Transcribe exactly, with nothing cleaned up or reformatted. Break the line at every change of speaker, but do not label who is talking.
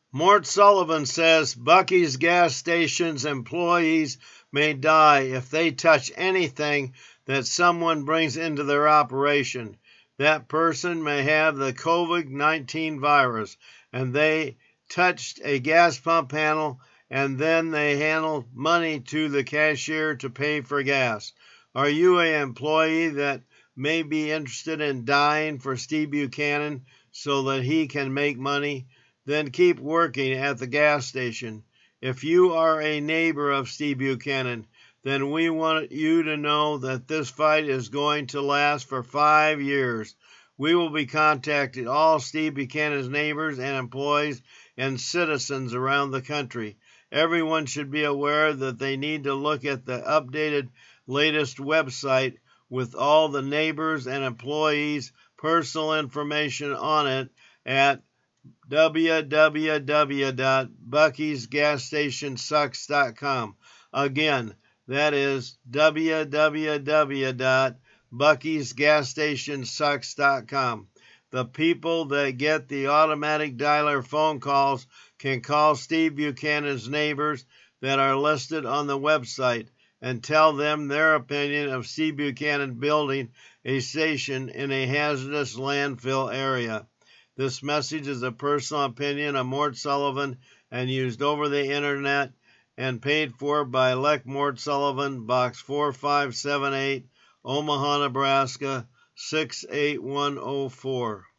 Mort Sullivan says Buc-ee's gas station's employees may die if they touch anything that someone brings into their operation. That person may have the COVID nineteen virus, and they touched a gas pump handle, and then they handle money to the cashier to pay for gas. Are you an employee that may be interested in dying for Steve Buchanan so that he can make money? Then keep working at the gas station. If you are a neighbor of Steve Buchanan, then we want you to know that this fight is going to last for five years. We will be contacting all Steve Buchanan's neighbors and employees and citizens around the country. Everyone should be aware that they need to look at the updated latest website with all the neighbors and employees' personal information on it at w w w dot bucky's gas station sucks dot com. Again, that is w w w dot bucky's gas station sucks dot com. The people that get the automatic dialer phone calls can call Steve Buchanan's neighbors that are listed on the website and tell them their opinion of Steve Buchanan building a station in a hazardous landfill area. This message is a personal opinion of Mort Sullivan and used over the internet and paid for by Lech Mort Sullivan, Box four five seven eight, Omaha, Nebraska six eight one oh four.